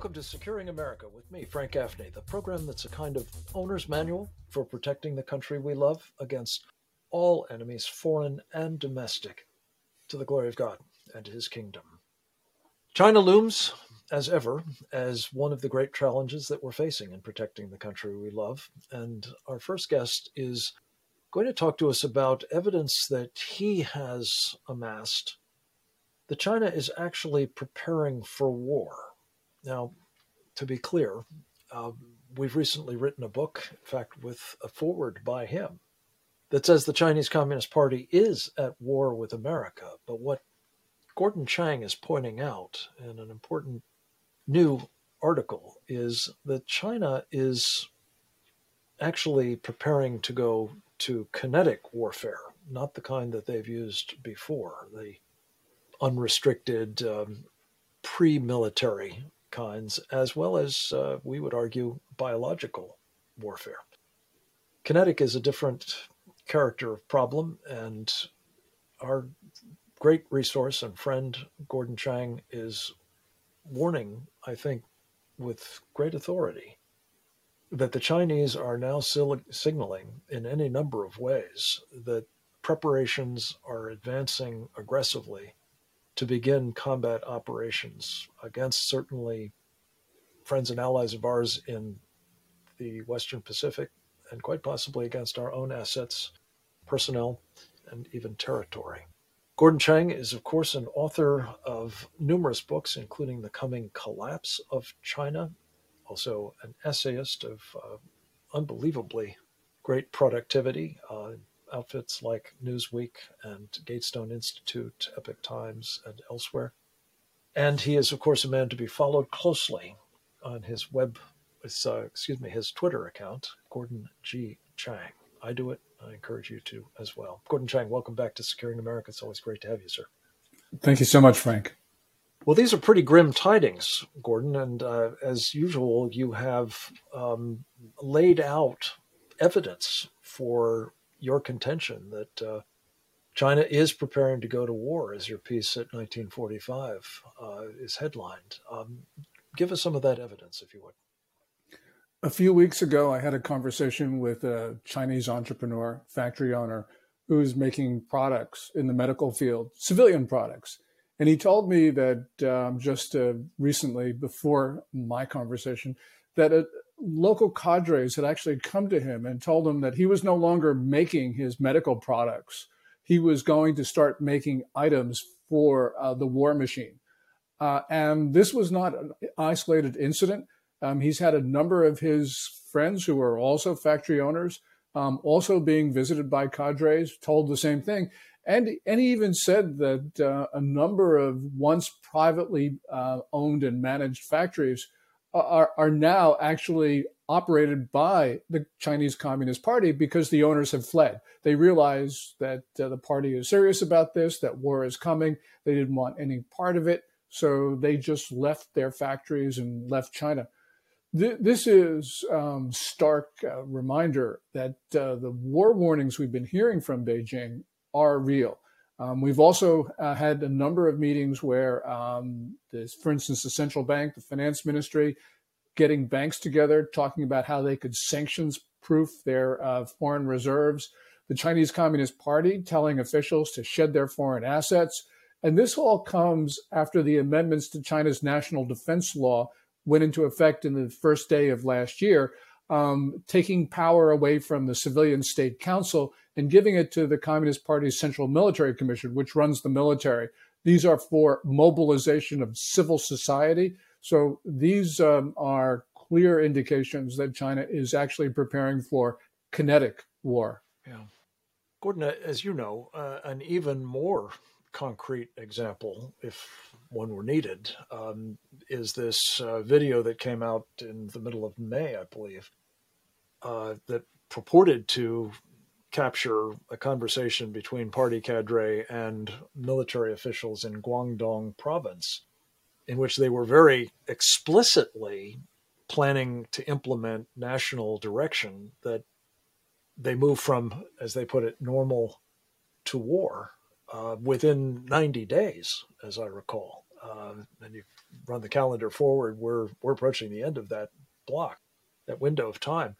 Welcome to Securing America with me, Frank Gaffney, the program that's a kind of owner's manual for protecting the country we love against all enemies, foreign and domestic, to the glory of God and his kingdom. China looms, as ever, as one of the great challenges that we're facing in protecting the country we love. And our first guest is going to talk to us about evidence that he has amassed that China is actually preparing for war. Now, to be clear, we've recently written a book, in fact, with a foreword by him, that says the Chinese Communist Party is at war with America. But what Gordon Chang is pointing out in an important new article is that China is actually preparing to go to kinetic warfare, not the kind that they've used before, the unrestricted pre-military kinds, as well as, we would argue, biological warfare. Kinetic is a different character of problem, and our great resource and friend, Gordon Chang, is warning, I think, with great authority, that the Chinese are now signaling in any number of ways that preparations are advancing aggressively to begin combat operations against certainly friends and allies of ours in the Western Pacific, and quite possibly against our own assets, personnel, and even territory. Gordon Chang is, of course, an author of numerous books, including The Coming Collapse of China, also an essayist of unbelievably great productivity, outfits like Newsweek and Gatestone Institute, Epoch Times, and elsewhere. And he is, of course, a man to be followed closely on his his Twitter account, Gordon G. Chang. I do it. I encourage you to as well. Gordon Chang, welcome back to Securing America. It's always great to have you, sir. Thank you so much, Frank. Well, these are pretty grim tidings, Gordon, and as usual, you have laid out evidence for your contention that China is preparing to go to war, as your piece at 1945 is headlined. Give us some of that evidence, if you would. A few weeks ago, I had a conversation with a Chinese entrepreneur, factory owner, who's making products in the medical field, civilian products. And he told me that just recently, before my conversation, that local cadres had actually come to him and told him that he was no longer making his medical products. He was going to start making items for the war machine. And this was not an isolated incident. He's had a number of his friends who are also factory owners, also being visited by cadres, told the same thing. And he even said that a number of once privately owned and managed factories are now actually operated by the Chinese Communist Party because the owners have fled. They realize that the party is serious about this, that war is coming. They didn't want any part of it. So they just left their factories and left China. This is stark reminder that the war warnings we've been hearing from Beijing are real. We've also had a number of meetings where, for instance, the central bank, the finance ministry, getting banks together, talking about how they could sanctions-proof their foreign reserves, the Chinese Communist Party telling officials to shed their foreign assets. And this all comes after the amendments to China's national defense law went into effect in the first day of last year, taking power away from the civilian state council and giving it to the Communist Party's Central Military Commission, which runs the military. These are for mobilization of civil society. So these are clear indications that China is actually preparing for kinetic war. Yeah. Gordon, as you know, an even more concrete example, if one were needed, is this video that came out in the middle of May, I believe, that purported to capture a conversation between party cadre and military officials in Guangdong province, in which they were very explicitly planning to implement national direction that they move from, as they put it, normal to war within 90 days, as I recall. and you run the calendar forward, we're approaching the end of that block, that window of time.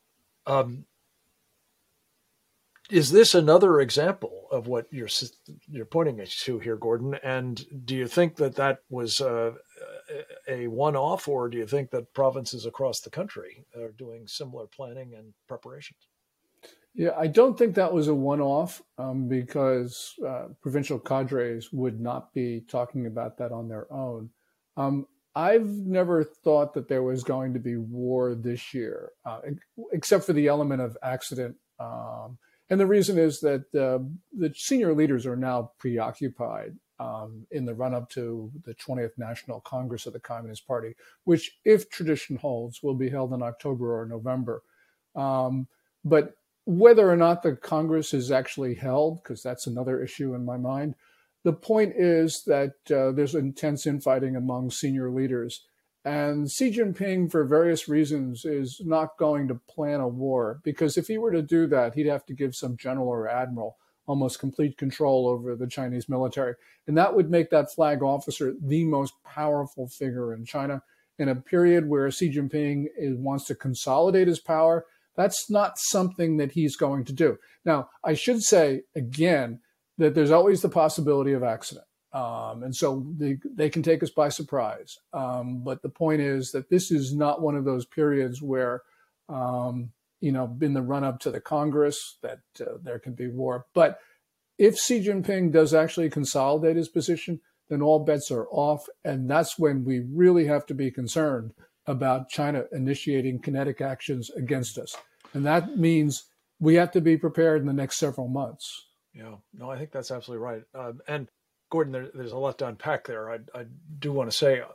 Is this another example of what you're pointing to here, Gordon? And do you think that was a one-off, or do you think that provinces across the country are doing similar planning and preparations? Yeah, I don't think that was a one-off because provincial cadres would not be talking about that on their own. I've never thought that there was going to be war this year, except for the element of accident. And the reason is that the senior leaders are now preoccupied in the run-up to the 20th National Congress of the Communist Party, which, if tradition holds, will be held in October or November. But whether or not the Congress is actually held, because that's another issue in my mind, the point is that there's intense infighting among senior leaders. And Xi Jinping, for various reasons, is not going to plan a war, because if he were to do that, he'd have to give some general or admiral almost complete control over the Chinese military. And that would make that flag officer the most powerful figure in China. In a period where Xi Jinping wants to consolidate his power, that's not something that he's going to do. Now, I should say, again, that there's always the possibility of accident. And so they can take us by surprise. But the point is that this is not one of those periods where, in the run-up to the Congress, that there can be war. But if Xi Jinping does actually consolidate his position, then all bets are off. And that's when we really have to be concerned about China initiating kinetic actions against us. And that means we have to be prepared in the next several months. Yeah, no, I think that's absolutely right. And Gordon, there's a lot to unpack there. I do want to say,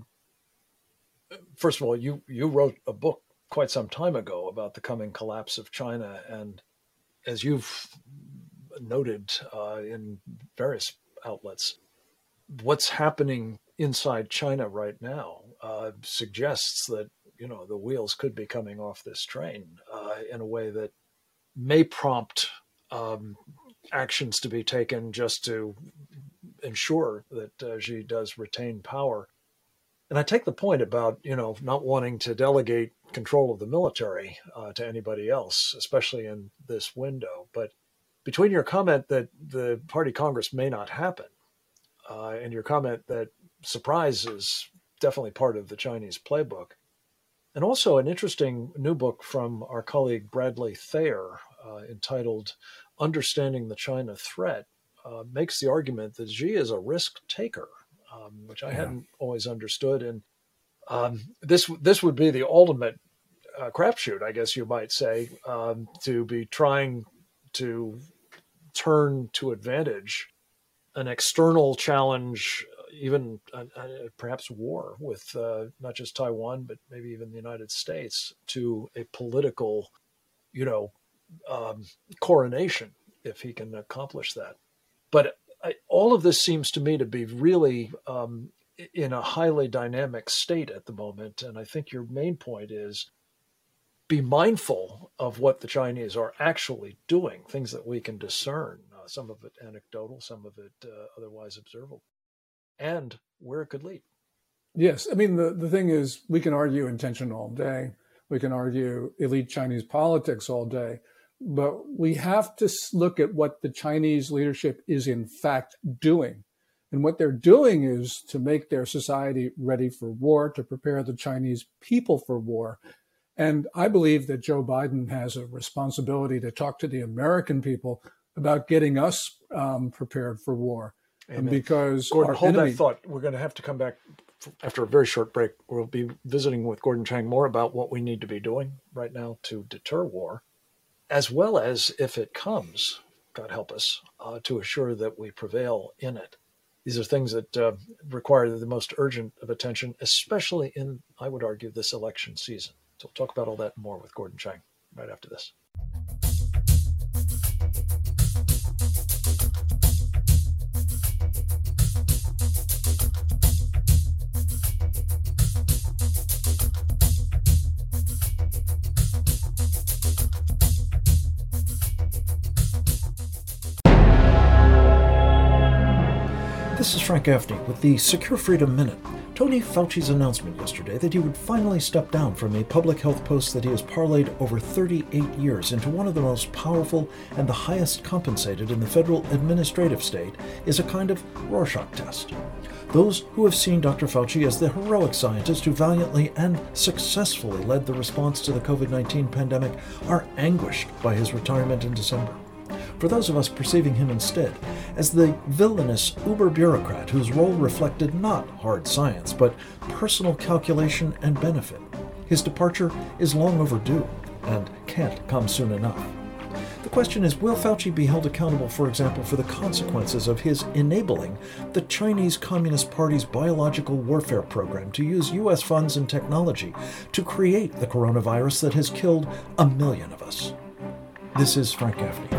first of all, you wrote a book quite some time ago about the coming collapse of China. And as you've noted in various outlets, what's happening inside China right now suggests that, the wheels could be coming off this train in a way that may prompt actions to be taken just to ensure that Xi does retain power. And I take the point about, not wanting to delegate control of the military to anybody else, especially in this window. But between your comment that the party Congress may not happen and your comment that surprise is definitely part of the Chinese playbook, and also an interesting new book from our colleague Bradley Thayer entitled Understanding the China Threat, makes the argument that Xi is a risk taker, which I hadn't always understood. And this would be the ultimate crapshoot, I guess you might say, to be trying to turn to advantage an external challenge, even perhaps war with not just Taiwan, but maybe even the United States, to a political, coronation, if he can accomplish that. But all of this seems to me to be really in a highly dynamic state at the moment. And I think your main point is be mindful of what the Chinese are actually doing, things that we can discern, some of it anecdotal, some of it otherwise observable, and where it could lead. Yes. I mean, the thing is, we can argue intention all day. We can argue elite Chinese politics all day. But we have to look at what the Chinese leadership is in fact doing. And what they're doing is to make their society ready for war, to prepare the Chinese people for war. And I believe that Joe Biden has a responsibility to talk to the American people about getting us prepared for war. Amen. Because Gordon, hold that thought. We're going to have to come back after a very short break. We'll be visiting with Gordon Chang more about what we need to be doing right now to deter war, as well as, if it comes, God help us, to assure that we prevail in it. These are things that require the most urgent of attention, especially in, I would argue, this election season. So we'll talk about all that and more with Gordon Chang right after this. This is Frank Gaffney with the Secure Freedom Minute. Tony Fauci's announcement yesterday that he would finally step down from a public health post that he has parlayed over 38 years into one of the most powerful and the highest compensated in the federal administrative state is a kind of Rorschach test. Those who have seen Dr. Fauci as the heroic scientist who valiantly and successfully led the response to the COVID-19 pandemic are anguished by his retirement in December. For those of us perceiving him instead as the villainous uber-bureaucrat whose role reflected not hard science, but personal calculation and benefit, his departure is long overdue and can't come soon enough. The question is, will Fauci be held accountable, for example, for the consequences of his enabling the Chinese Communist Party's biological warfare program to use U.S. funds and technology to create the coronavirus that has killed 1 million of us? This is Frank Gaffney.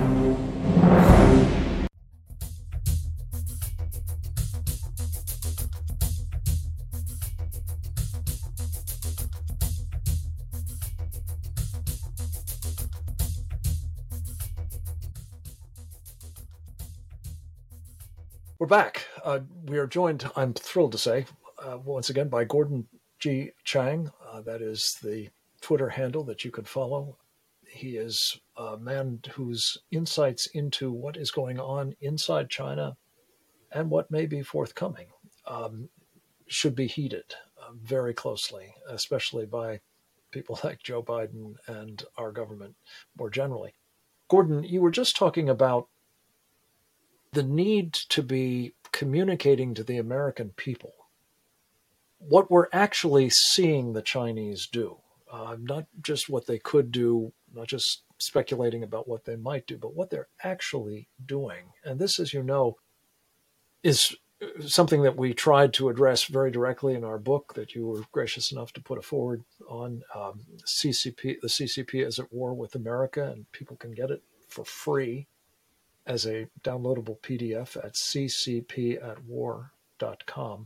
We're back. We are joined, I'm thrilled to say, once again by Gordon G. Chang. That is the Twitter handle that you can follow. He is a man whose insights into what is going on inside China and what may be forthcoming should be heeded very closely, especially by people like Joe Biden and our government more generally. Gordon, you were just talking about the need to be communicating to the American people what we're actually seeing the Chinese do, not just what they could do, not just speculating about what they might do, but what they're actually doing. And this, as you know, is something that we tried to address very directly in our book that you were gracious enough to put a forward on CCP. The CCP is at war with America, and people can get it for free as a downloadable PDF at ccpatwar.com.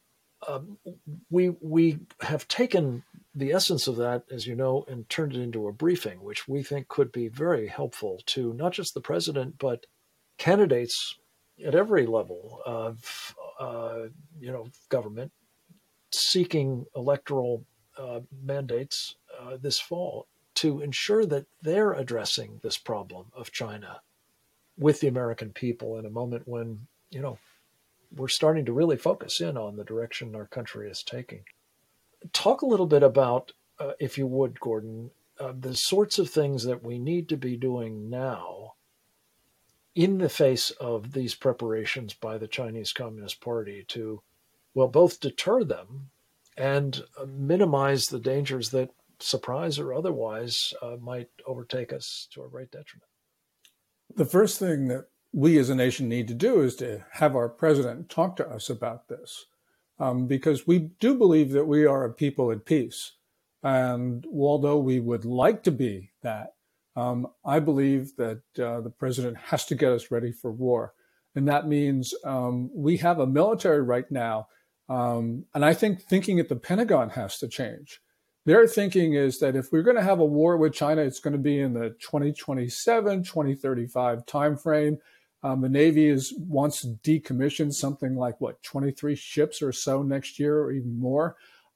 We have taken the essence of that, as you know, and turned it into a briefing, which we think could be very helpful to not just the president, but candidates at every level of government seeking electoral mandates this fall to ensure that they're addressing this problem of China with the American people in a moment when, we're starting to really focus in on the direction our country is taking. Talk a little bit about, if you would, Gordon, the sorts of things that we need to be doing now in the face of these preparations by the Chinese Communist Party to, both deter them and minimize the dangers that, surprise or otherwise, might overtake us to our great detriment. The first thing that we as a nation need to do is to have our president talk to us about this, because we do believe that we are a people at peace. And although we would like to be that, I believe that the president has to get us ready for war. And that means we have a military right now. And I think thinking at the Pentagon has to change. Their thinking is that if we're going to have a war with China, it's going to be in the 2027, 2035 timeframe. The Navy wants to decommission something like, 23 ships or so next year or even more.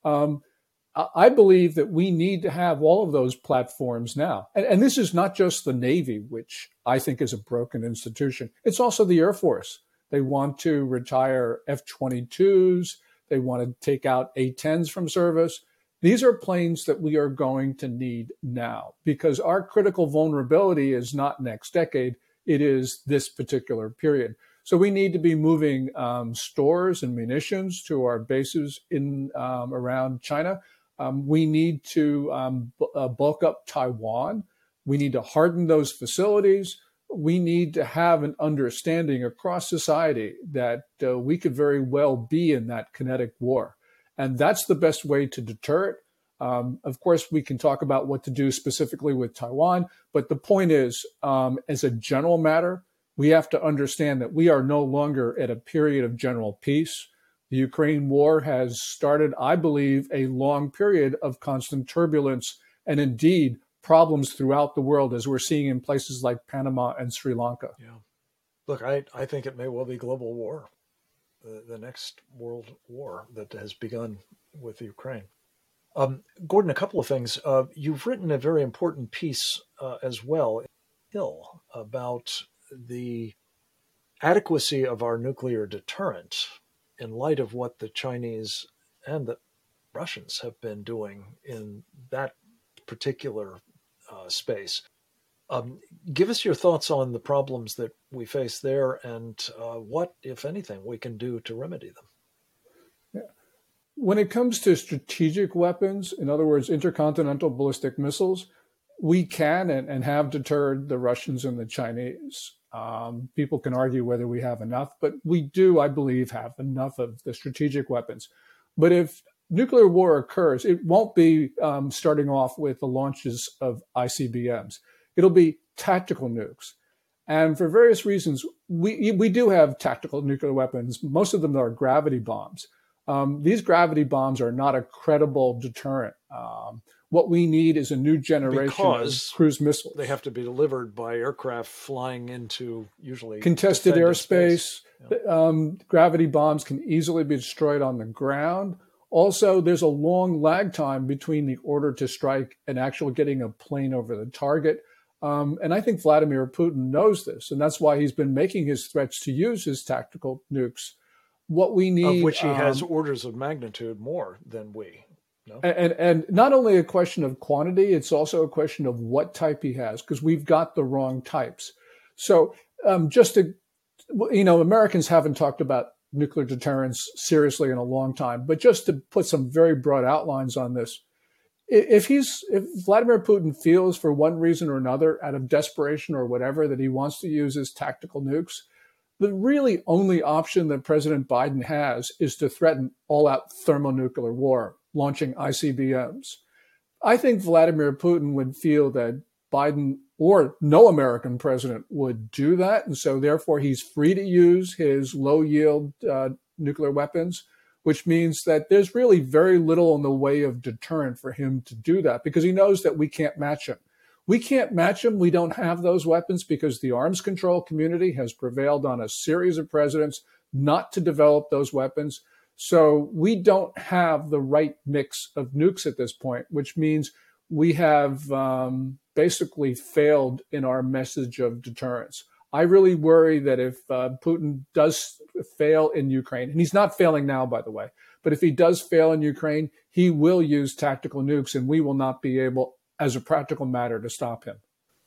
I believe that we need to have all of those platforms now. And this is not just the Navy, which I think is a broken institution. It's also the Air Force. They want to retire F-22s. They want to take out A-10s from service. These are planes that we are going to need now because our critical vulnerability is not next decade. It is this particular period. So we need to be moving stores and munitions to our bases in around China. We need to bulk up Taiwan. We need to harden those facilities. We need to have an understanding across society that we could very well be in that kinetic war. And that's the best way to deter it. Of course, we can talk about what to do specifically with Taiwan, but the point is, as a general matter, we have to understand that we are no longer at a period of general peace. The Ukraine war has started, I believe, a long period of constant turbulence and indeed problems throughout the world, as we're seeing in places like Panama and Sri Lanka. Yeah. Look, I think it may well be global war. the next world war that has begun with Ukraine. Gordon, a couple of things. You've written a very important piece as well, Hill, about the adequacy of our nuclear deterrent in light of what the Chinese and the Russians have been doing in that particular space. Give us your thoughts on the problems that we face there and what, if anything, we can do to remedy them. When it comes to strategic weapons, in other words, intercontinental ballistic missiles, we can and have deterred the Russians and the Chinese. People can argue whether we have enough, but we do, I believe, have enough of the strategic weapons. But if nuclear war occurs, it won't be starting off with the launches of ICBMs. It'll be tactical nukes. And for various reasons, we do have tactical nuclear weapons. Most of them are gravity bombs. These gravity bombs are not a credible deterrent. What we need is a new generation of cruise missiles. They have to be delivered by aircraft flying into usually contested airspace. Yeah. Gravity bombs can easily be destroyed on the ground. Also, there's a long lag time between the order to strike and actually getting a plane over the target. And I think Vladimir Putin knows this, and that's why he's been making his threats to use his tactical nukes. What we need, of which he has orders of magnitude more than we. No? And not only a question of quantity, it's also a question of what type he has, because we've got the wrong types. So just to, Americans haven't talked about nuclear deterrence seriously in a long time, but just to put some very broad outlines on this, if Vladimir Putin feels for one reason or another, out of desperation or whatever, that he wants to use his tactical nukes, the really only option that President Biden has is to threaten all-out thermonuclear war, launching ICBMs. I think Vladimir Putin would feel that Biden or no American president would do that, and so therefore he's free to use his low-yield nuclear weapons, which means that there's really very little in the way of deterrent for him to do that, because he knows that we can't match him. We can't match them. We don't have those weapons because the arms control community has prevailed on a series of presidents not to develop those weapons. So we don't have the right mix of nukes at this point, which means we have basically failed in our message of deterrence. I really worry that if Putin does fail in Ukraine, and he's not failing now, by the way, but if he does fail in Ukraine, he will use tactical nukes and we will not be able, as a practical matter, to stop him.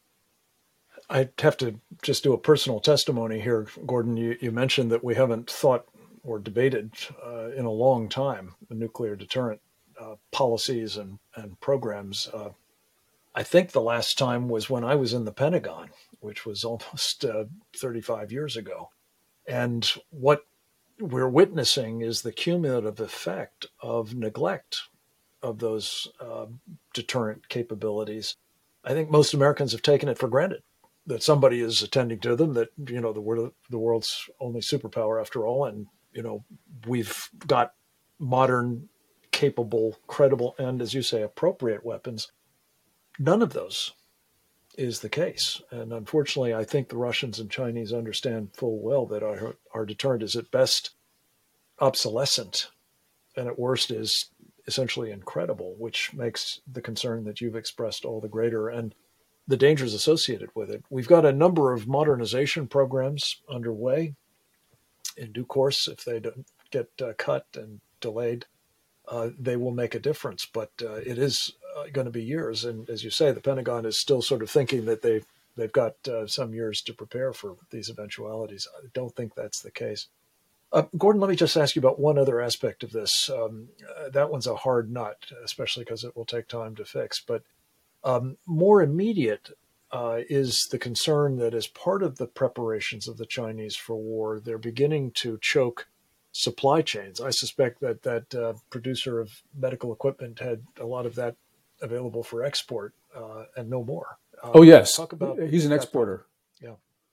I'd have to just do a personal testimony here, Gordon. You mentioned that we haven't thought or debated in a long time the nuclear deterrent policies and programs. I think the last time was when I was in the Pentagon, which was almost 35 years ago. And what we're witnessing is the cumulative effect of neglect of those deterrent capabilities. I think most Americans have taken it for granted that somebody is attending to them, that, the world's only superpower after all. And, we've got modern, capable, credible, and, as you say, appropriate weapons. None of those is the case. And unfortunately, I think the Russians and Chinese understand full well that our deterrent is at best obsolescent and at worst is essentially incredible, which makes the concern that you've expressed all the greater and the dangers associated with it. We've got a number of modernization programs underway. In due course, if they don't get cut and delayed, they will make a difference. But it is going to be years. And as you say, the Pentagon is still sort of thinking that they've got some years to prepare for these eventualities. I don't think that's the case. Gordon, let me just ask you about one other aspect of this. That one's a hard nut, especially because it will take time to fix. But more immediate is the concern that as part of the preparations of the Chinese for war, they're beginning to choke supply chains. I suspect that producer of medical equipment had a lot of that available for export and no more. Oh, yes. Talk about he's an exporter. Yeah.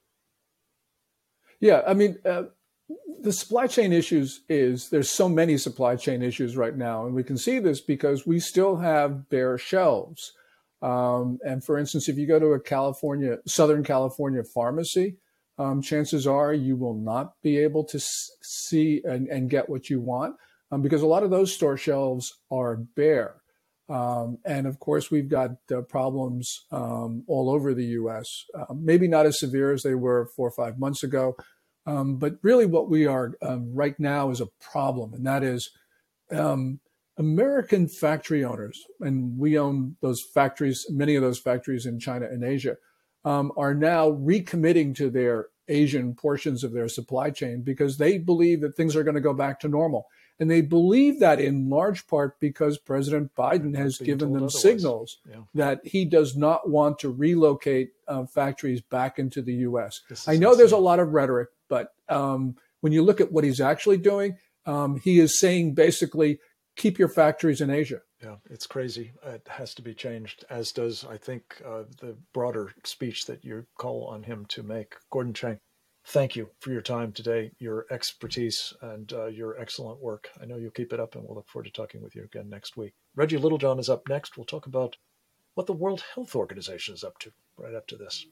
Yeah. I mean, the supply chain issues there's so many supply chain issues right now. And we can see this because we still have bare shelves. And for instance, if you go to a Southern California pharmacy, chances are you will not be able to see and get what you want because a lot of those store shelves are bare. And of course, we've got problems all over the U.S., maybe not as severe as they were 4 or 5 months ago. But really what we are right now is a problem, and that is American factory owners, and we own those factories, many of those factories in China and Asia, are now recommitting to their Asian portions of their supply chain because they believe that things are going to go back to normal. And they believe that in large part because President Biden has given them signals that he does not want to relocate factories back into the U.S. I know there's a lot of rhetoric, but when you look at what he's actually doing, he is saying basically, keep your factories in Asia. Yeah, it's crazy. It has to be changed, as does, I think, the broader speech that you call on him to make. Gordon Chang, thank you for your time today, your expertise, and your excellent work. I know you'll keep it up, and we'll look forward to talking with you again next week. Reggie Littlejohn is up next. We'll talk about what the World Health Organization is up to right after this.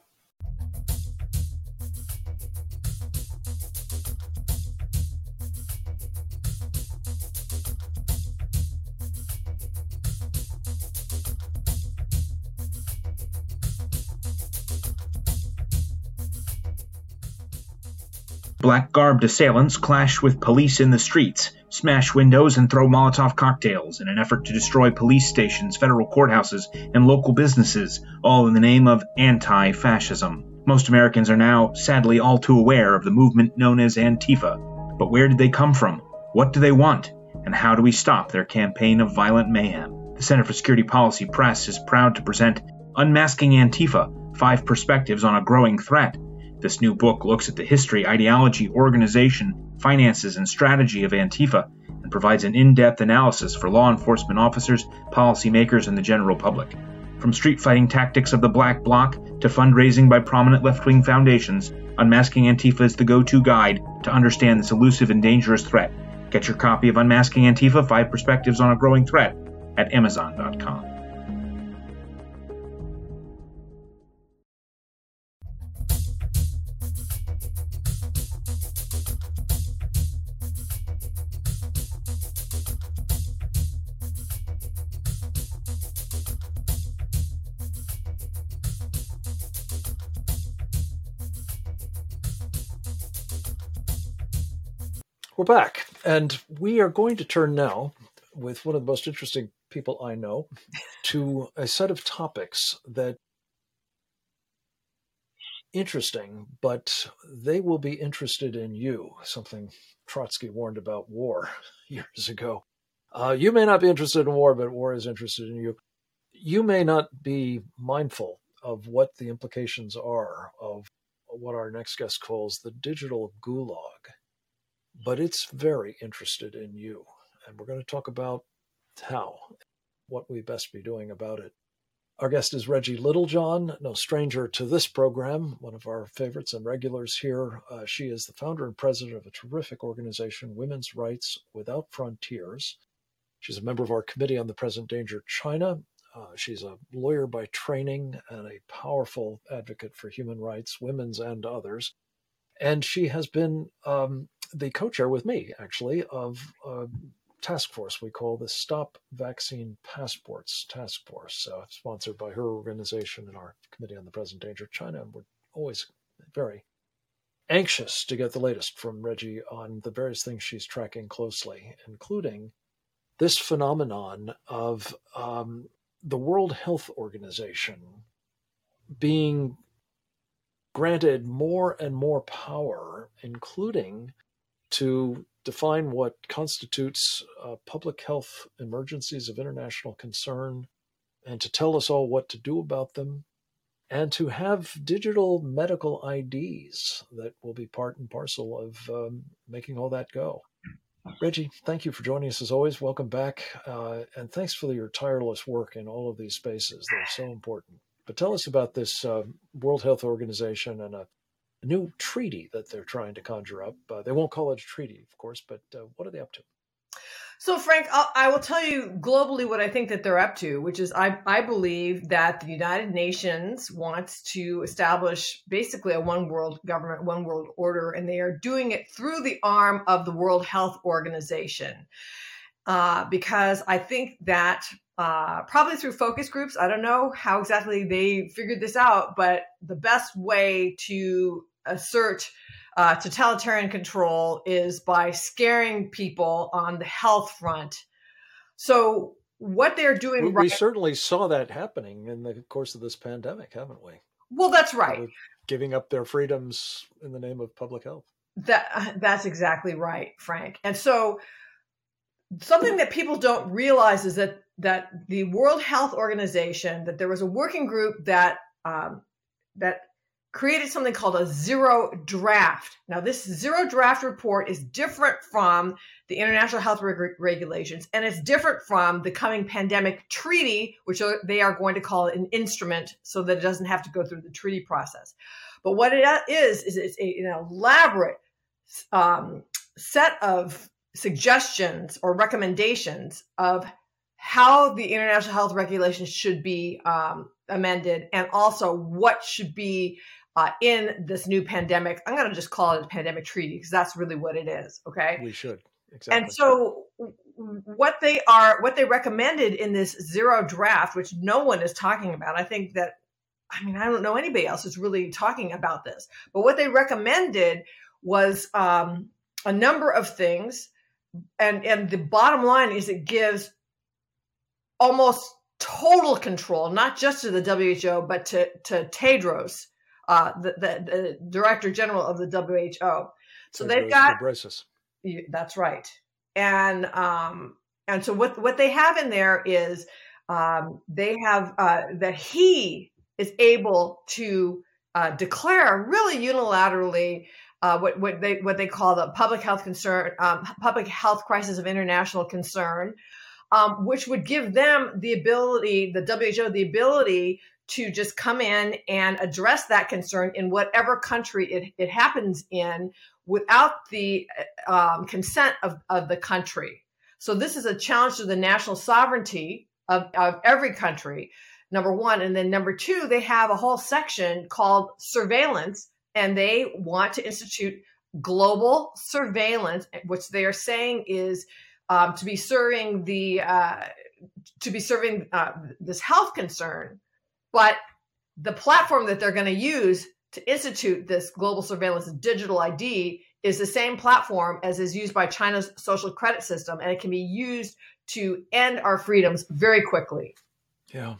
Black-garbed assailants clash with police in the streets, smash windows and throw Molotov cocktails in an effort to destroy police stations, federal courthouses, and local businesses, all in the name of anti-fascism. Most Americans are now, sadly, all too aware of the movement known as Antifa. But where did they come from? What do they want? And how do we stop their campaign of violent mayhem? The Center for Security Policy Press is proud to present Unmasking Antifa, 5 Perspectives on a Growing Threat. This new book looks at the history, ideology, organization, finances, and strategy of Antifa and provides an in-depth analysis for law enforcement officers, policymakers, and the general public. From street fighting tactics of the Black Bloc to fundraising by prominent left-wing foundations, Unmasking Antifa is the go-to guide to understand this elusive and dangerous threat. Get your copy of Unmasking Antifa, 5 Perspectives on a Growing Threat at Amazon.com. We're back, and we are going to turn now, with one of the most interesting people I know, to a set of topics that interesting, but they will be interested in you, something Trotsky warned about war years ago. You may not be interested in war, but war is interested in you. You may not be mindful of what the implications are of what our next guest calls the digital gulag, but it's very interested in you. And we're going to talk about how, what we best be doing about it. Our guest is Reggie Littlejohn, no stranger to this program, one of our favorites and regulars here. She is the founder and president of a terrific organization, Women's Rights Without Frontiers. She's a member of our Committee on the Present Danger China. She's a lawyer by training and a powerful advocate for human rights, women's and others. And she has been the co-chair with me, actually, of a task force we call the Stop Vaccine Passports Task Force, sponsored by her organization and our Committee on the Present Danger China. And we're always very anxious to get the latest from Reggie on the various things she's tracking closely, including this phenomenon of the World Health Organization being granted more and more power, including to define what constitutes public health emergencies of international concern, and to tell us all what to do about them, and to have digital medical IDs that will be part and parcel of making all that go. Reggie, thank you for joining us as always. Welcome back. And thanks for your tireless work in all of these spaces. They're so important. But tell us about this World Health Organization and a new treaty that they're trying to conjure up. They won't call it a treaty, of course, but what are they up to? So, Frank, I will tell you globally what I think that they're up to, which is I believe that the United Nations wants to establish basically a one world government, one world order, and they are doing it through the arm of the World Health Organization. Because I think that probably through focus groups, I don't know how exactly they figured this out, but the best way to assert totalitarian control is by scaring people on the health front. So what they're doing, we certainly saw that happening in the course of this pandemic, haven't we? Well, that's right. People giving up their freedoms in the name of public health. That's exactly right, Frank. And so something that people don't realize is that the World Health Organization, that there was a working group that created something called a zero draft. Now, this zero draft report is different from the international health regulations, and it's different from the coming pandemic treaty, which they are going to call an instrument so that it doesn't have to go through the treaty process. But what it is it's an elaborate set of suggestions or recommendations of how the international health regulations should be amended, and also what should be in this new pandemic. I'm going to just call it a pandemic treaty because that's really what it is. Okay. We should. Exactly. And so what they recommended in this zero draft, which no one is talking about, I don't know anybody else who's really talking about this, but what they recommended was a number of things. And the bottom line is it gives almost total control, not just to the WHO, but to Tedros, the Director General of the WHO. So they've got Ghebreyesus. That's right, and so what they have in there is they have that he is able to declare really unilaterally what they call the public health concern, public health crisis of international concern, which would give them the ability, the WHO, the ability to just come in and address that concern in whatever country it happens in without the consent of the country. So this is a challenge to the national sovereignty of every country, number one. And then number two, they have a whole section called surveillance, and they want to institute global surveillance, which they are saying is to be serving this health concern. But the platform that they're going to use to institute this global surveillance digital ID is the same platform as is used by China's social credit system, and it can be used to end our freedoms very quickly. Yeah.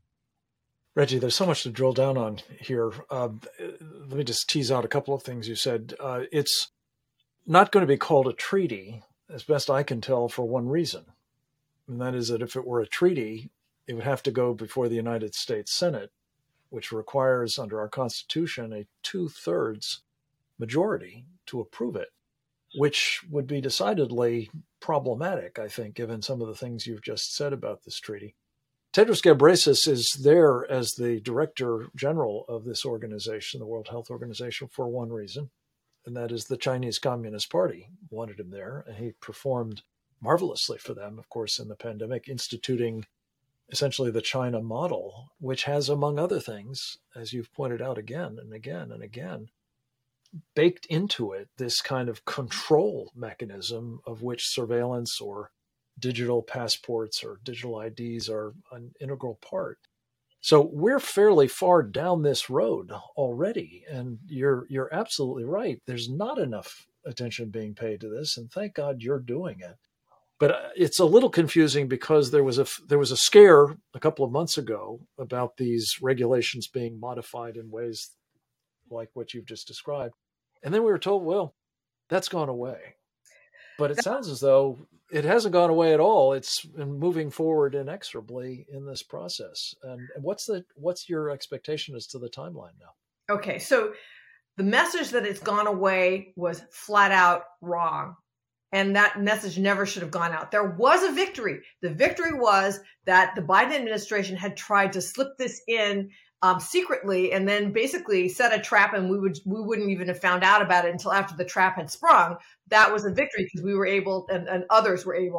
Reggie, there's so much to drill down on here. Let me just tease out a couple of things you said. It's not going to be called a treaty, as best I can tell, for one reason. And that is that if it were a treaty, it would have to go before the United States Senate, which requires under our Constitution a 2/3 majority to approve it, which would be decidedly problematic, I think, given some of the things you've just said about this treaty. Tedros Ghebreyesus is there as the Director General of this organization, the World Health Organization, for one reason, and that is the Chinese Communist Party wanted him there, and he performed marvelously for them, of course, in the pandemic, instituting essentially the China model, which has, among other things, as you've pointed out again and again and again, baked into it this kind of control mechanism of which surveillance or digital passports or digital IDs are an integral part. So we're fairly far down this road already, and you're absolutely right. There's not enough attention being paid to this, and thank God you're doing it. But it's a little confusing because there was a scare a couple of months ago about these regulations being modified in ways like what you've just described. And then we were told, well, that's gone away. But it sounds as though it hasn't gone away at all. It's been moving forward inexorably in this process. And what's your expectation as to the timeline now? Okay, so the message that it's gone away was flat out wrong. And that message never should have gone out. There was a victory. The victory was that the Biden administration had tried to slip this in secretly and then basically set a trap, and we wouldn't even have found out about it until after the trap had sprung. That was a victory because we were able, and others were able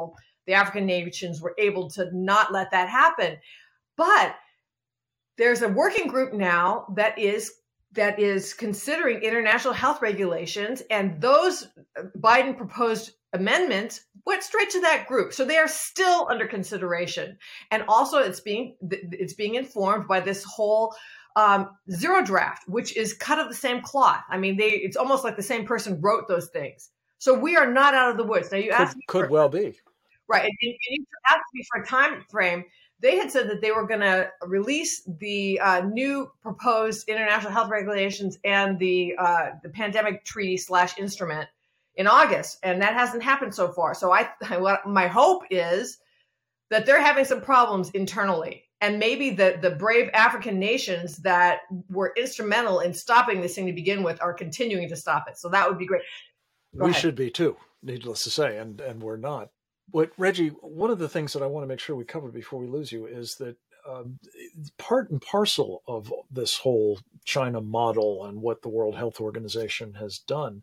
the African nations were able to not let that happen. But there's a working group now that is considering international health regulations, and those Biden proposed amendments went straight to that group. So they are still under consideration. And also it's being informed by this whole zero draft, which is cut of the same cloth. I mean, it's almost like the same person wrote those things. So we are not out of the woods. Now you asked me could well be. Right. And you asked me for a time frame. They had said that they were going to release the new proposed international health regulations and the pandemic treaty / instrument in August, and that hasn't happened so far. So my hope is that they're having some problems internally, and maybe the brave African nations that were instrumental in stopping this thing to begin with are continuing to stop it. So that would be great. We should be too, needless to say, and we're not. But Reggie, one of the things that I want to make sure we cover before we lose you is that part and parcel of this whole China model and what the World Health Organization has done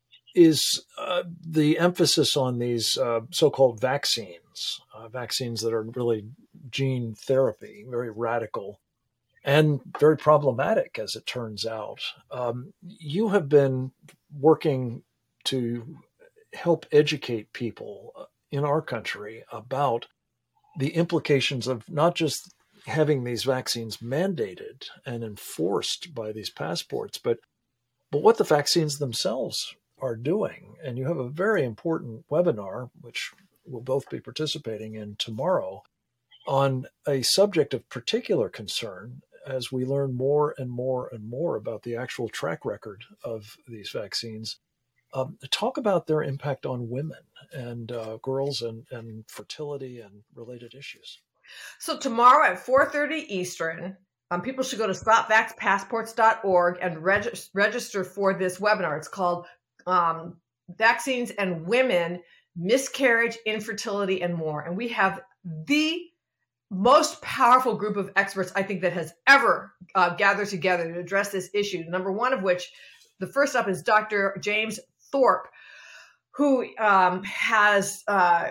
is the emphasis on these so-called vaccines that are really gene therapy, very radical and very problematic, as it turns out. You have been working to help educate people in our country about the implications of not just having these vaccines mandated and enforced by these passports, but what the vaccines themselves are doing. And you have a very important webinar, which we'll both be participating in tomorrow, on a subject of particular concern as we learn more and more and more about the actual track record of these vaccines. Talk about their impact on women and girls and fertility and related issues. So tomorrow at 4:30 Eastern, people should go to stopvaxpassports.org and register for this webinar. It's called Vaccines and Women, Miscarriage, Infertility, and More. And we have the most powerful group of experts, I think, that has ever gathered together to address this issue. Number one of which, the first up is Dr. James Thorpe, who has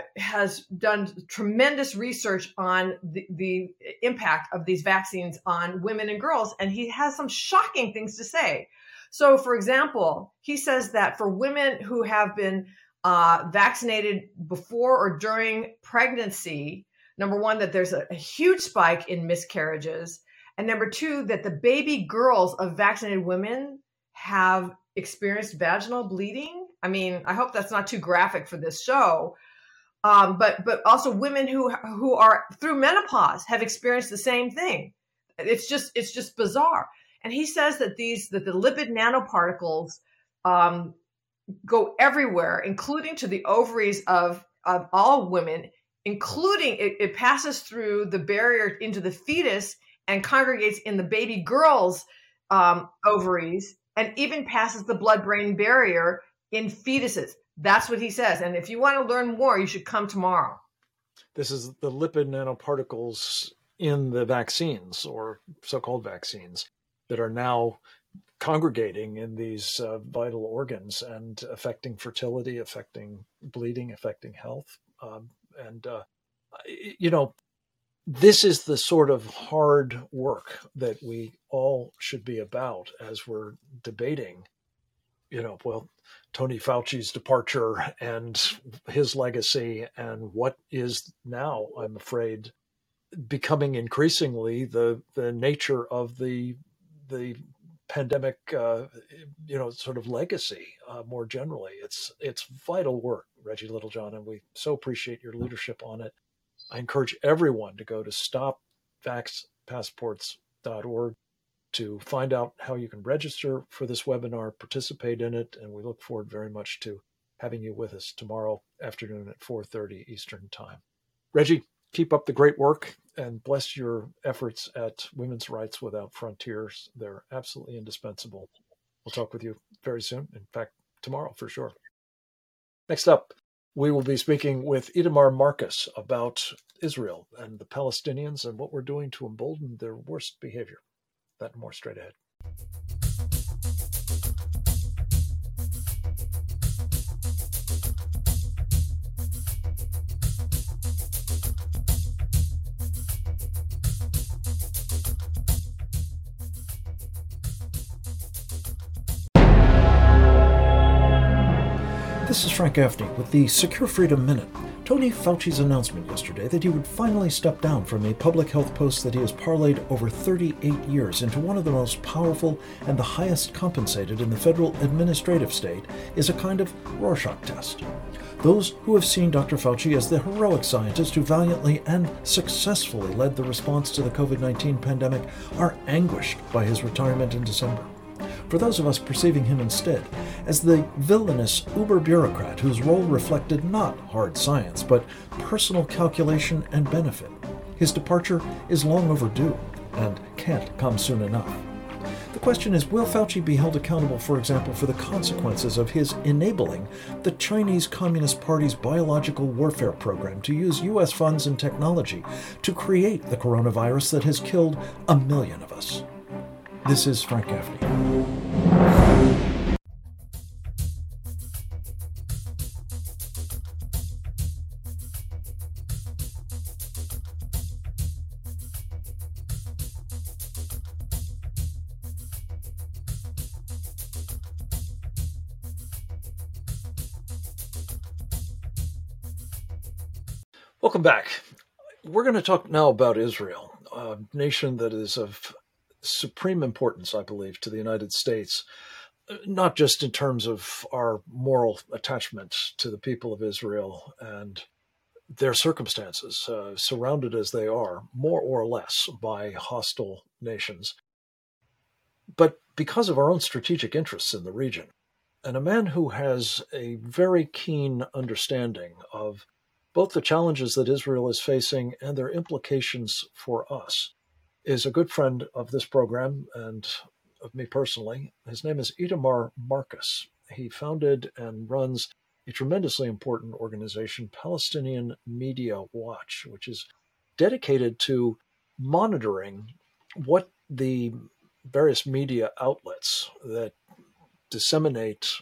done tremendous research on the impact of these vaccines on women and girls, and he has some shocking things to say. So, for example, he says that for women who have been vaccinated before or during pregnancy, number one, that there's a huge spike in miscarriages, and number two, that the baby girls of vaccinated women have experienced vaginal bleeding. I mean, I hope that's not too graphic for this show, but also women who are through menopause have experienced the same thing. It's just bizarre. And he says that the lipid nanoparticles go everywhere, including to the ovaries of all women, including it passes through the barrier into the fetus and congregates in the baby girl's ovaries, and even passes the blood-brain barrier in fetuses. That's what he says. And if you want to learn more, you should come tomorrow. This is the lipid nanoparticles in the vaccines, or so-called vaccines, that are now congregating in these vital organs and affecting fertility, affecting bleeding, affecting health. This is the sort of hard work that we all should be about as we're debating, Tony Fauci's departure and his legacy, and what is now, I'm afraid, becoming increasingly the nature of the pandemic, sort of legacy more generally. It's vital work, Reggie Littlejohn, and we so appreciate your leadership on it. I encourage everyone to go to stopvaxpassports.org to find out how you can register for this webinar, participate in it, and we look forward very much to having you with us tomorrow afternoon at 4:30 Eastern Time. Reggie, keep up the great work and bless your efforts at Women's Rights Without Frontiers. They're absolutely indispensable. We'll talk with you very soon. In fact, tomorrow for sure. Next up, we will be speaking with Itamar Marcus about Israel and the Palestinians and what we're doing to embolden their worst behavior. That and more straight ahead. This is Frank Gaffney with the Secure Freedom Minute. Tony Fauci's announcement yesterday that he would finally step down from a public health post that he has parlayed over 38 years into one of the most powerful and the highest compensated in the federal administrative state is a kind of Rorschach test. Those who have seen Dr. Fauci as the heroic scientist who valiantly and successfully led the response to the COVID-19 pandemic are anguished by his retirement in December. For those of us perceiving him instead as the villainous uber-bureaucrat whose role reflected not hard science, but personal calculation and benefit, his departure is long overdue and can't come soon enough. The question is, will Fauci be held accountable, for example, for the consequences of his enabling the Chinese Communist Party's biological warfare program to use U.S. funds and technology to create the coronavirus that has killed 1 million of us? This is Frank Gaffney. Welcome back. We're going to talk now about Israel, a nation that is of supreme importance, I believe, to the United States, not just in terms of our moral attachment to the people of Israel and their circumstances, surrounded as they are, more or less, by hostile nations, but because of our own strategic interests in the region. And a man who has a very keen understanding of both the challenges that Israel is facing and their implications for us is a good friend of this program and of me personally. His name is Itamar Marcus. He founded and runs a tremendously important organization, Palestinian Media Watch, which is dedicated to monitoring what the various media outlets that disseminate,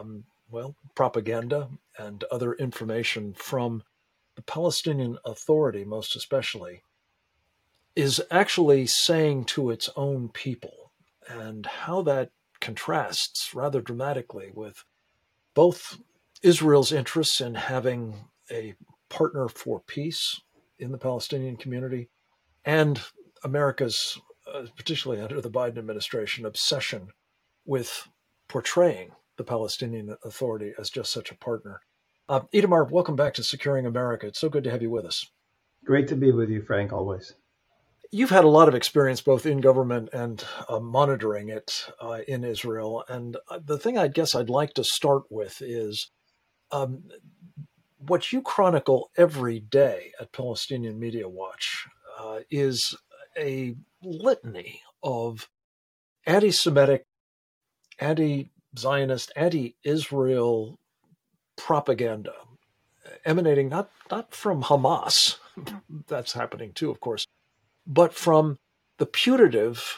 propaganda and other information from the Palestinian Authority, most especially, is actually saying to its own people, and how that contrasts rather dramatically with both Israel's interests in having a partner for peace in the Palestinian community and America's, particularly under the Biden administration, obsession with portraying the Palestinian Authority as just such a partner. Itamar, welcome back to Securing America. It's so good to have you with us. Great to be with you, Frank, always. You've had a lot of experience both in government and monitoring it in Israel. And the thing I guess I'd like to start with is what you chronicle every day at Palestinian Media Watch is a litany of anti-Semitic, anti-Zionist, anti-Israel propaganda emanating not from Hamas, that's happening too, of course, but from the putative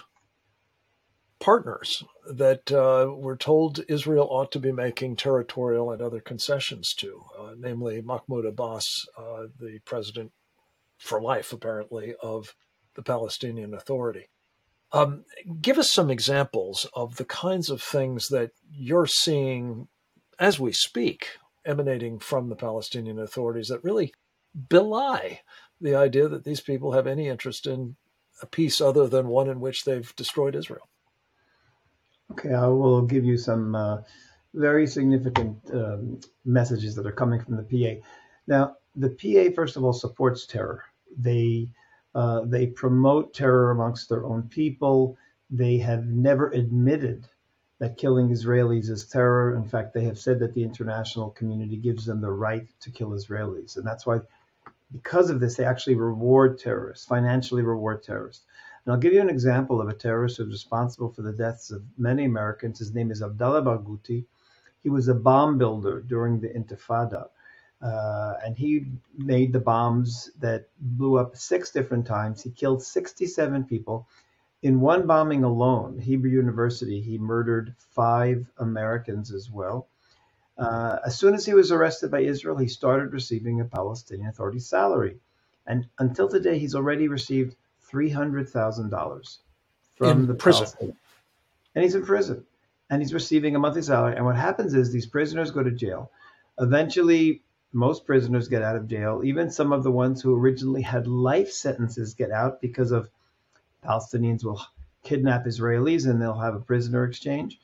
partners that we're told Israel ought to be making territorial and other concessions to, namely Mahmoud Abbas, the president for life, apparently, of the Palestinian Authority. Give us some examples of the kinds of things that you're seeing as we speak, emanating from the Palestinian authorities that really belie the idea that these people have any interest in a peace other than one in which they've destroyed Israel. Okay, I will give you some very significant messages that are coming from the PA. Now, the PA, first of all, supports terror. They promote terror amongst their own people. They have never admitted that killing Israelis is terror. In fact, they have said that the international community gives them the right to kill Israelis. And that's why, because of this, they actually reward terrorists, financially reward terrorists. And I'll give you an example of a terrorist who's responsible for the deaths of many Americans. His name is Abdallah Barghouti. He was a bomb builder during the Intifada. And he made the bombs that blew up 6 different times. He killed 67 people. In one bombing alone, Hebrew University, he murdered 5 Americans as well. As soon as he was arrested by Israel, he started receiving a Palestinian Authority salary. And until today, he's already received $300,000 from the prison. And he's in prison. And he's receiving a monthly salary. And what happens is these prisoners go to jail. Eventually, most prisoners get out of jail. Even some of the ones who originally had life sentences get out because of Palestinians will kidnap Israelis and they'll have a prisoner exchange,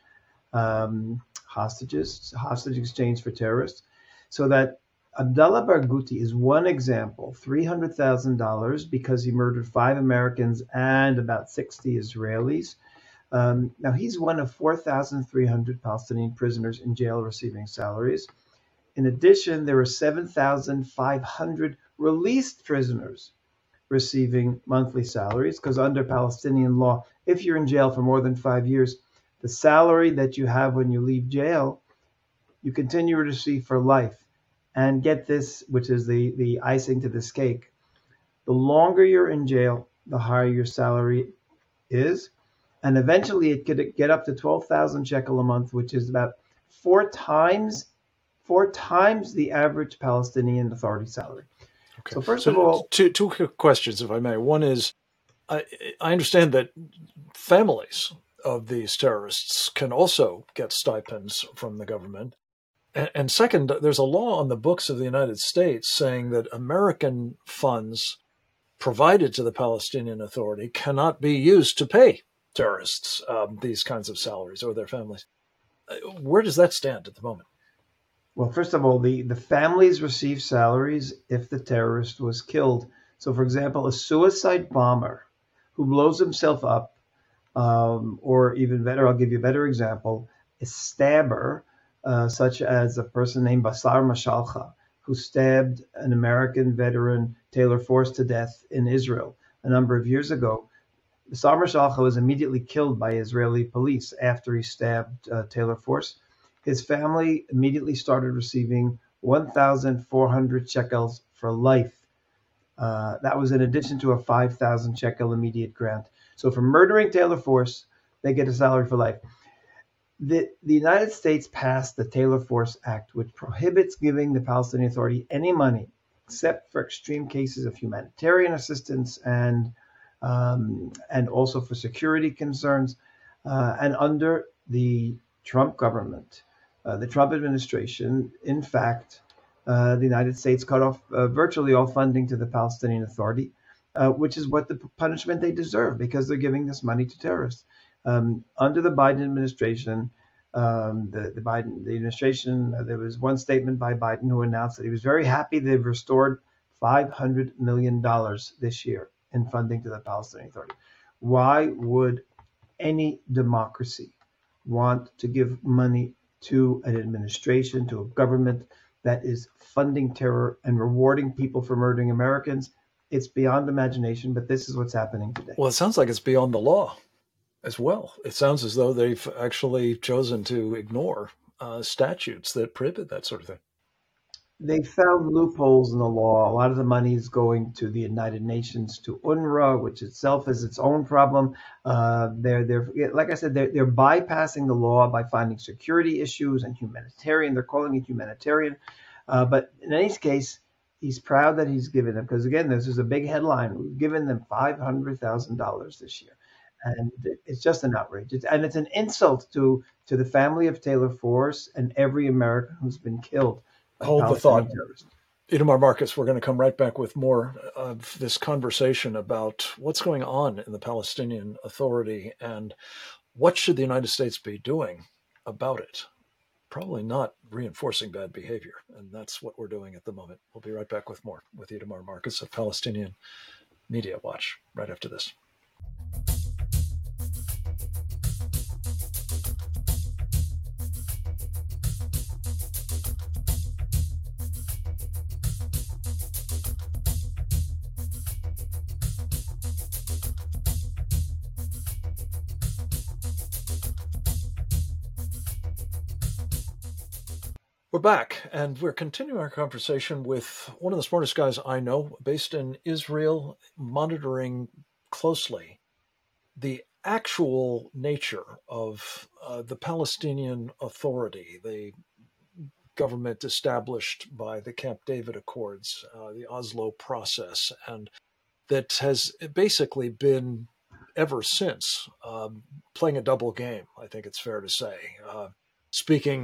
hostage exchange for terrorists. So that Abdallah Barghouti is one example, $300,000 because he murdered 5 Americans and about 60 Israelis. Now, he's one of 4,300 Palestinian prisoners in jail receiving salaries. In addition, there are 7,500 released prisoners receiving monthly salaries, because under Palestinian law, if you're in jail for more than 5 years, the salary that you have when you leave jail, you continue to receive for life. And get this, which is the icing to this cake. The longer you're in jail, the higher your salary is. And eventually it could get up to 12,000 shekel a month, which is about four times the average Palestinian Authority salary. Okay. So first of all, two quick questions, if I may. One is, I understand that families of these terrorists can also get stipends from the government. And second, there's a law on the books of the United States saying that American funds provided to the Palestinian Authority cannot be used to pay terrorists these kinds of salaries or their families. Where does that stand at the moment? Well, first of all, the families receive salaries if the terrorist was killed. So, for example, a suicide bomber who blows himself up, or even better, I'll give you a better example, a stabber, such as a person named Bassam Mashalcha, who stabbed an American veteran, Taylor Force, to death in Israel a number of years ago. Bassam Mashalcha was immediately killed by Israeli police after he stabbed Taylor Force. His family immediately started receiving 1,400 shekels for life. That was in addition to a 5,000 shekel immediate grant. So for murdering Taylor Force, they get a salary for life. The United States passed the Taylor Force Act, which prohibits giving the Palestinian Authority any money except for extreme cases of humanitarian assistance and also for security concerns. And under the Trump government, the Trump administration, in fact, the United States cut off virtually all funding to the Palestinian Authority, which is what the punishment they deserve because they're giving this money to terrorists. Under the Biden administration, there was one statement by Biden who announced that he was very happy they've restored $500 million this year in funding to the Palestinian Authority. Why would any democracy want to give money to an administration, to a government that is funding terror and rewarding people for murdering Americans? It's beyond imagination, but this is what's happening today. Well, it sounds like it's beyond the law as well. It sounds as though they've actually chosen to ignore statutes that prohibit that sort of thing. They found loopholes in the law. A lot of the money is going to the United Nations, to UNRWA, which itself is its own problem. They're like I said, they're bypassing the law by finding security issues and humanitarian. They're calling it humanitarian. But in any case, he's proud that he's given them, because again, this is a big headline. We've given them $500,000 this year. And it's just an outrage. And it's an insult to the family of Taylor Force and every American who's been killed. Hold the thought. Itamar Marcus, we're going to come right back with more of this conversation about what's going on in the Palestinian Authority and what should the United States be doing about it. Probably not reinforcing bad behavior. And that's what we're doing at the moment. We'll be right back with more with Itamar Marcus of Palestinian Media Watch right after this. We're back, and we're continuing our conversation with one of the smartest guys I know, based in Israel, monitoring closely the actual nature of the Palestinian Authority, the government established by the Camp David Accords, the Oslo process, and that has basically been ever since playing a double game, I think it's fair to say. Speaking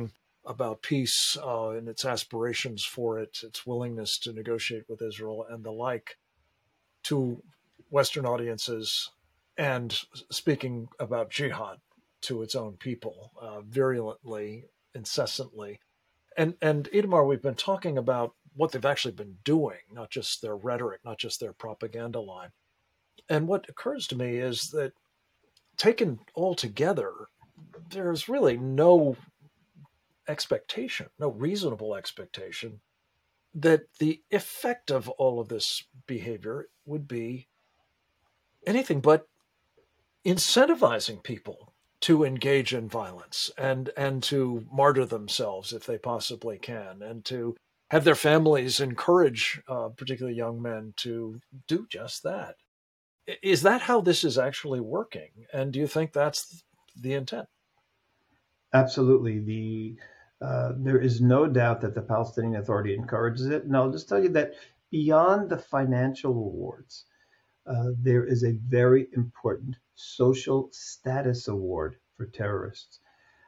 about peace and its aspirations for it, its willingness to negotiate with Israel and the like, to Western audiences, and speaking about jihad to its own people virulently, incessantly. And Itamar, we've been talking about what they've actually been doing, not just their rhetoric, not just their propaganda line. And what occurs to me is that taken all together, there's really no expectation, no reasonable expectation that the effect of all of this behavior would be anything but incentivizing people to engage in violence and to martyr themselves if they possibly can, and to have their families encourage particularly young men to do just that. Is that how this is actually working? And do you think that's the intent? Absolutely. There is no doubt that the Palestinian Authority encourages it. And I'll just tell you that beyond the financial rewards, there is a very important social status award for terrorists.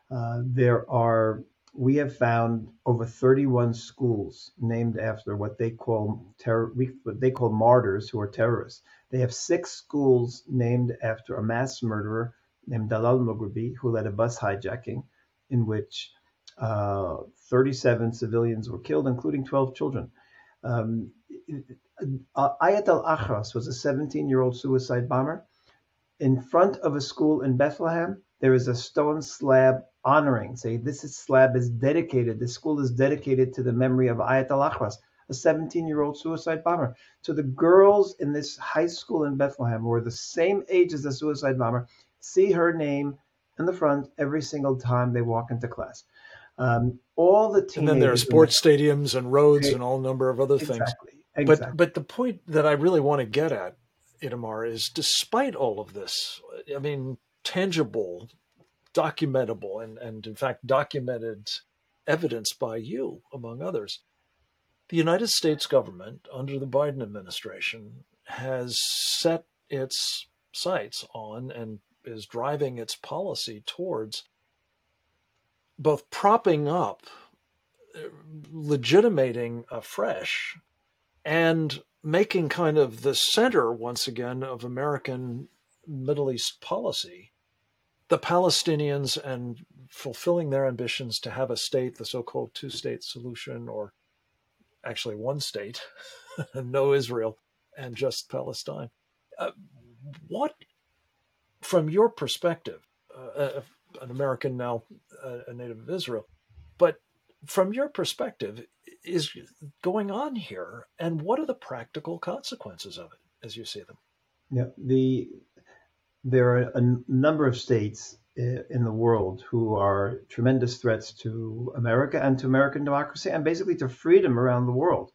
We have found over 31 schools named after what they call martyrs who are terrorists. They have 6 schools named after a mass murderer named Dalal Mughrabi, who led a bus hijacking in which 37 civilians were killed, including 12 children. Ayat al-Akhras was a 17-year-old suicide bomber. In front of a school in Bethlehem, there is a stone slab honoring, this slab is dedicated, this school is dedicated to the memory of Ayat al-Akhras, a 17-year-old suicide bomber. So the girls in this high school in Bethlehem, who are the same age as the suicide bomber, see her name in the front every single time they walk into class. All the teenagers, and then there are sports stadiums and roads and all number of other things. Exactly. But the point that I really want to get at, Itamar, is despite all of this, I mean, tangible, documentable, and in fact documented evidence by you, among others, the United States government under the Biden administration has set its sights on and is driving its policy towards both propping up, legitimating afresh, and making kind of the center once again of American Middle East policy, the Palestinians, and fulfilling their ambitions to have a state, the so-called two-state solution, or actually one state, no Israel, and just Palestine. What, from your perspective, an American now, a native of Israel, but from your perspective, is going on here, and what are the practical consequences of it as you see them? Yeah, there are a number of states in the world who are tremendous threats to America and to American democracy, and basically to freedom around the world.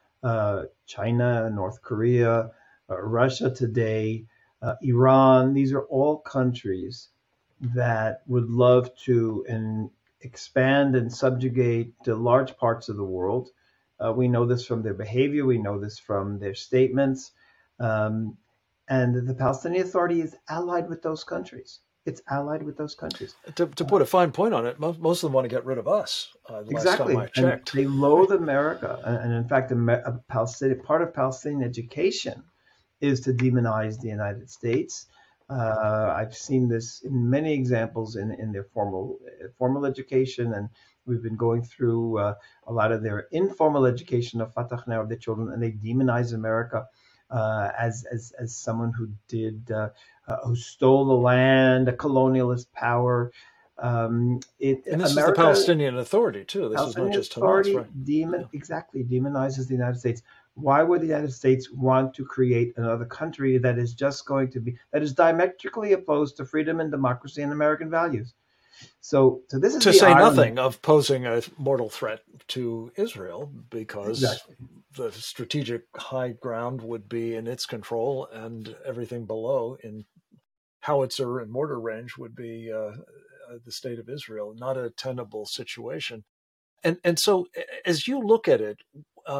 China, North Korea, Russia today, Iran. These are all countries that would love to expand and subjugate large parts of the world. We know this from their behavior. We know this from their statements. And the Palestinian Authority is allied with those countries. It's allied with those countries. To put a fine point on it, most of them want to get rid of us. Exactly. Last time I checked. And they loathe America. And in fact, part of Palestinian education is to demonize the United States. I've seen this in many examples in their formal education, and we've been going through a lot of their informal education of Fatah now of their children, and they demonize America as someone who who stole the land, a colonialist power. And this is the Palestinian Authority too. This is not just Hamas, right? Exactly, demonizes the United States. Why would the United States want to create another country that is that is diametrically opposed to freedom and democracy and American values? So this is to say nothing of posing a mortal threat to Israel, because the strategic high ground would be in its control, and everything below in howitzer and mortar range would be the state of Israel. Not a tenable situation. And so as you look at it,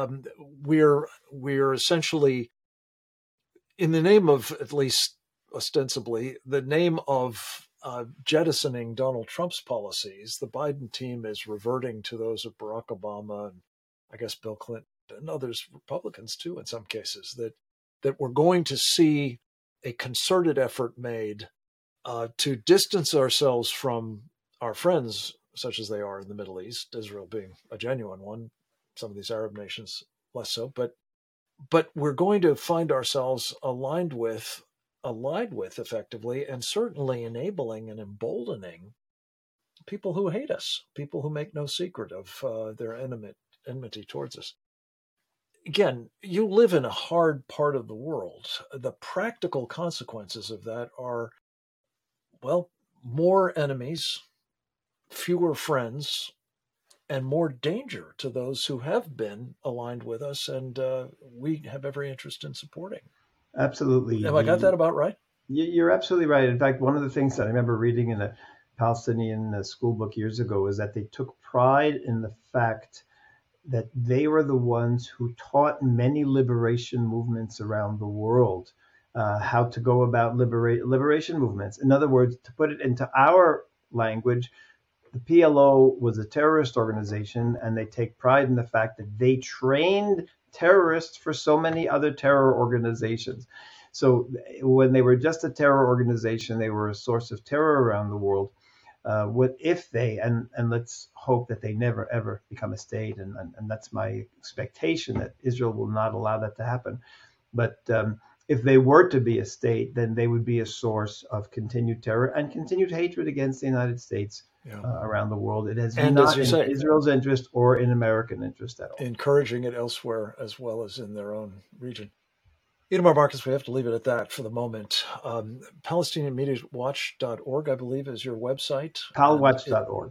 we're essentially, in the name of, at least ostensibly, the name of jettisoning Donald Trump's policies. The Biden team is reverting to those of Barack Obama and I guess Bill Clinton and others, Republicans too, in some cases, that we're going to see a concerted effort made to distance ourselves from our friends, such as they are in the Middle East, Israel being a genuine one, some of these Arab nations less so, but we're going to find ourselves aligned with effectively, and certainly enabling and emboldening people who hate us, people who make no secret of their enmity towards us. Again, you live in a hard part of the world. The practical consequences of that are, well, more enemies, fewer friends, and more danger to those who have been aligned with us, and we have every interest in supporting. Absolutely. Have I got that about right? You're absolutely right. In fact, one of the things that I remember reading in a Palestinian school book years ago is that they took pride in the fact that they were the ones who taught many liberation movements around the world how to go about liberation movements. In other words, to put it into our language, the PLO was a terrorist organization, and they take pride in the fact that they trained terrorists for so many other terror organizations. So when they were just a terror organization, they were a source of terror around the world. What if they, and let's hope that they never ever become a state, and that's my expectation, that Israel will not allow that to happen. But if they were to be a state, then they would be a source of continued terror and continued hatred against the United States around the world. It has not in Israel's interest or in American interest at all. Encouraging it elsewhere as well as in their own region. Itamar Marcus, we have to leave it at that for the moment. PalestinianMediaWatch.org, I believe, is your website. Palwatch.org.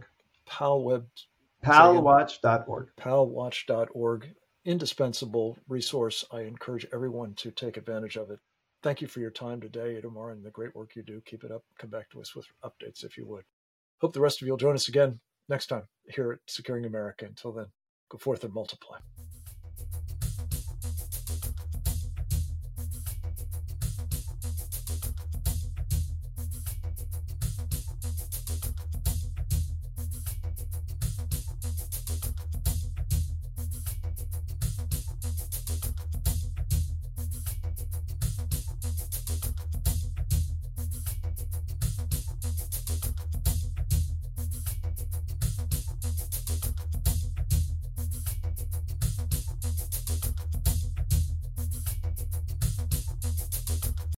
Palwatch.org. Palwatch.org. Indispensable resource. I encourage everyone to take advantage of it. Thank you for your time today, Itamar, and the great work you do. Keep it up. Come back to us with updates if you would. Hope the rest of you will join us again next time here at Securing America. Until then, go forth and multiply.